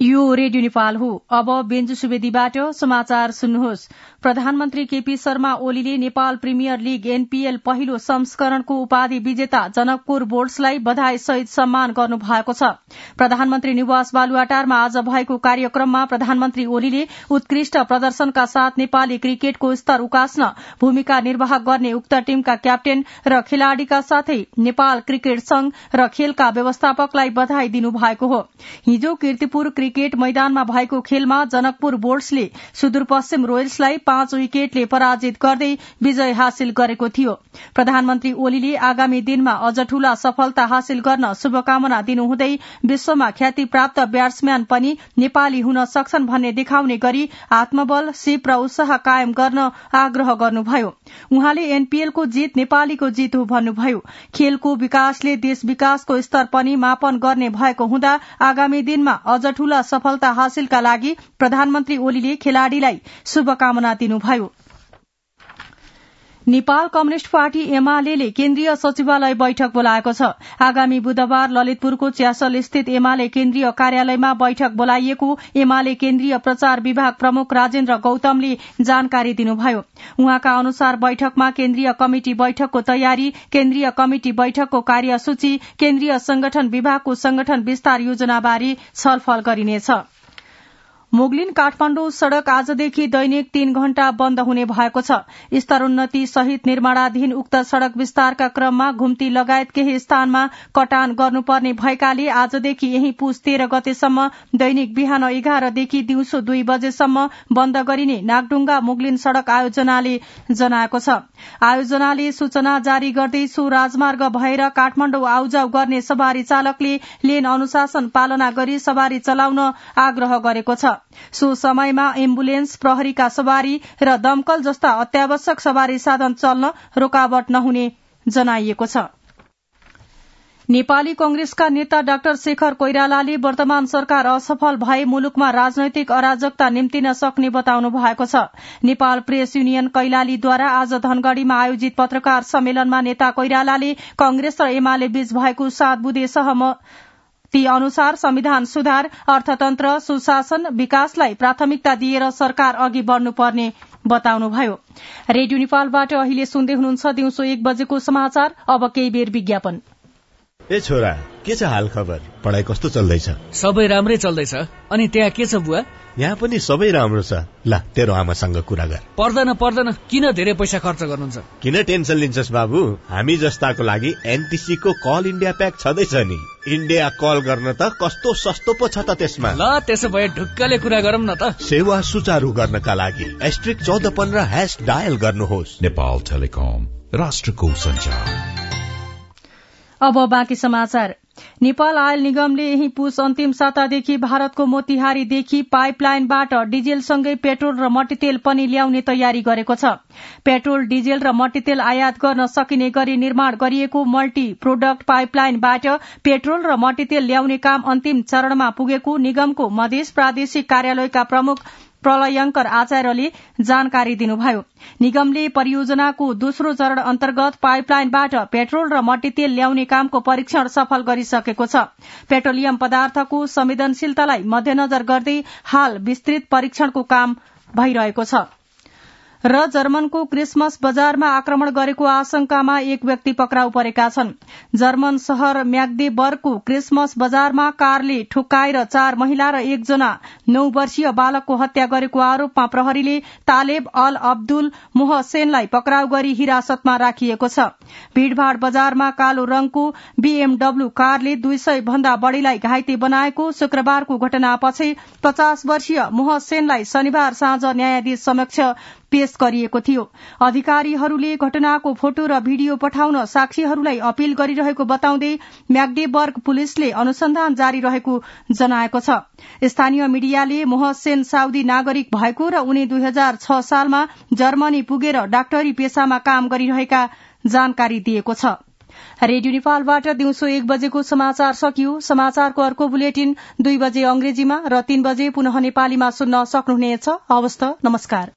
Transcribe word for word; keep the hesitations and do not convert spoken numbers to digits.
यो रेडियो नेपाल हो। अब बेन्जु सुवेदीबाट समाचार सुन्नुहोस्। प्रधानमन्त्री केपी शर्मा ओलीले नेपाल प्रिमियर लीग एनपीएल पहिलो संस्करणको उपाधि विजेता जनकपुर बोर्ड्सलाई बधाई सहित सम्मान गर्नु भएको छ। प्रधानमन्त्री निवास बालुवाटारमा आज भएको कार्यक्रममा प्रधानमन्त्री ओलीले उत्कृष्ट प्रदर्शनका साथ नेपाली क्रिकेटको स्तर उकास्न भूमिका निर्वाह गर्ने उक्त टीमका क्याप्टेन र खेलाड़ीका साथै नेपाल क्रिकेट संघ र खेलका व्यवस्थापकलाई बधाई दिनु भएको हो। हिजो कीर्तिपुर क्रिकेट मैदानमा भएको खेलमा जनकपुर बोर्ड्सले सुदूरपश्चिम रोयल्सलाई पाँच विकेटले पराजित गर्दै विजय हासिल गरेको थियो। प्रधानमन्त्री ओलीले आगामी दिनमा अझ ठूला सफलता हासिल गर्न शुभकामना दिनुहुँदै विश्वमा ख्याति प्राप्त ब्याट्सम्यान पनि नेपाली हुन सक्छन् भन्ने देखाउने गरी आत्मबल, सिप र उत्साह कायम गर्न आग्रह गर्नुभयो। उहाँले एनपीएलको जीत नेपालीको जीत हो भन्नुभयो। खेलको विकासले देश विकासको स्तर पनि मापन गर्ने भएको हुँदा आगामी दिनमा अझ ठूला सफलता हासिलका लागि प्रधानमन्त्री ओलीले खेलाड़ीलाई शुभकामना दिनुभयो। नेपाल कम्युनिष्ट पार्टी एमाले केन्द्रीय सचिवालय बैठक बोलाएको छ। आगामी बुधबार ललितपुरको च्यासल स्थित एमाले केन्द्रीय कार्यालयमा बैठक बोलाइएको एमाले केन्द्रीय प्रचार विभाग प्रमुख राजेन्द्र गौतमले जानकारी दिनुभयो। उहाँका अनुसार बैठकमा केन्द्रीय कमिटी बैठकको तयारी, केन्द्रीय कमिटी बैठकको कार्यसूची, केन्द्रीय संगठन विभागको संगठन विस्तार योजनाबारे छलफल गरिनेछ। मुगलिन काठमाडौँ सड़क आजदेखि दैनिक तीन घण्टा बन्द हुने भएको छ। स्तरोन्नति सहित निर्माणाधीन उक्त सड़क विस्तारका क्रममा घुम्ती लगायत केही स्थानमा कटान गर्नुपर्ने भएकाले आजदेखि यही पुस तेह्र गतेसम्म दैनिक बिहान एघारदेखि दिउँसो दुई बजेसम्म बन्द गरिने नागडुङ्गा मुगलिन सड़क आयोजनाले जनाएको छ। आयोजनाले सूचना जारी गर्दै सो राजमार्ग भएर काठमाडौँ आउजाउ गर्ने सवारी चालकले लेन अनुशासन पालना गरी सवारी चलाउन आग्रह गरेको छ। सो समयमा एम्बुलेन्स, प्रहरीका सवारी र दमकल जस्ता अत्यावश्यक सवारी साधन चल्न रोकावट नहुने जनाइएको छ। नेपाली कंग्रेसका नेता डाक्टर शेखर कोइरालाले वर्तमान सरकार असफल भए मुलुकमा राजनैतिक अराजकता निम्तिन सक्ने बताउनु भएको छ। नेपाल प्रेस युनियन कैलालीद्वारा आज धनगढ़ीमा आयोजित पत्रकार सम्मेलनमा नेता कोइरालाले कंग्रेस र एमाले बीच भएको सात बुँदे सहमति अनुसार संविधान सुधार, अर्थतन्त्र, सुशासन, विकासलाई प्राथमिकता दिएर सरकार अघि बढ्नुपर्ने बताउनुभयो। रेडियो नेपालबाट अहिले सुन्दै हुनुहुन्छ दिउँसो एक बजेको समाचार। अब केही बेर विज्ञापन। ए छोरा, के छ हाल खबर? पढाइ कस्तो चल्दैछ? सबै राम्रै चल्दैछ। अनि त्यहाँ के छ बुवा? यहाँ पनि सबै राम्रो छ। ल तेरो आमासँग कुरा गर। पर्दैन पर्दैन, किन धेरै पैसा खर्च गर्नुहुन्छ? किन टेन्सन लिन्छस् बाबु? हामी जस्ताको लागि एनटीसी को कल इन्डिया प्याक छँदैछ नि। इन्डिया कल गर्न त कस्तो सस्तो पो छ त त्यसमा। ल त्यसो भए ढुक्कले कुरा गरौँ न त। सेवा सुचारू गर्नका लागि एस्ट्रिक चौध पन्ध्र हैश डायल गर्नुहोस्। नेपाल टेलिकम, राष्ट्रको सञ्चार। अब बाँकी समाचार। नेपाल आयल निगमले यही पुस अन्तिम सातादेखि भारतको मोतिहारीदेखि पाइपलाइनबाट डिजेलसँगै पेट्रोल र मट्टीतेल पनि ल्याउने तयारी गरेको छ। पेट्रोल, डिजेल र मट्टीतेल आयात गर्न सकिने गरी निर्माण गरिएको मल्टी प्रोडक्ट पाइपलाइनबाट पेट्रोल र मट्टीतेल ल्याउने काम अन्तिम चरणमा पुगेको निगमको मधेस प्रादेशिक कार्यालयका प्रमुख प्रलयंकर आचार्यले जानकारी दिनुभयो। निगमले परियोजनाको दोस्रो चरण अन्तर्गत पाइपलाइनबाट पेट्रोल र मट्टीतेल ल्याउने कामको परीक्षण सफल गरिसकेको छ। पेट्रोलियम पदार्थको संवेदनशीलतालाई मध्यनजर गर्दै हाल विस्तृत परीक्षणको काम भइरहेको छ। र जर्मनको क्रिसमस बजारमा आक्रमण गरेको आशंकामा एक व्यक्ति पक्राउ परेका छन्। जर्मन शहर म्याग्देबर्गको क्रिसमस बजारमा कारले ठुक्काएर चार महिला र एकजना नौ वर्षीय बालकको हत्या गरेको आरोपमा प्रहरीले तालेब अल अब्दुल मोहसेनलाई पक्राउ गरी हिरासतमा राखिएको छ। भीड़भाड़ बजारमा कालो रंगको बीएमडब्ल्यू कारले दुई सय भन्दा बढ़ीलाई घाइते बनाएको शुक्रबारको घटनापछि पचास वर्षीय मोहसेनलाई शनिबार साँझ न्यायाधीश समक्ष पेश गरिएको थियो। अधिकारीहरूले घटनाको फोटो र भिडियो पठाउन साक्षीहरूलाई अपील गरिरहेको बताउँदै म्याग्डेबर्ग पुलिसले अनुसन्धान जारी रहेको जनाएको छ। स्थानीय मिडियाले मोहसेन साउदी नागरिक भएको र उनी दुई हजार छ सालमा जर्मनी पुगेर डाक्टरी पेशामा काम गरिरहेका जानकारी दिएको छ। रेडियो नेपालबाट दिउँसो एक बजेको समाचार सकियो। समाचारको अर्को बुलेटिन दुई बजे अंग्रेजीमा र तीन बजे पुनः नेपालीमा सुन्न सक्नुहुनेछ। हवस् त, नमस्कार।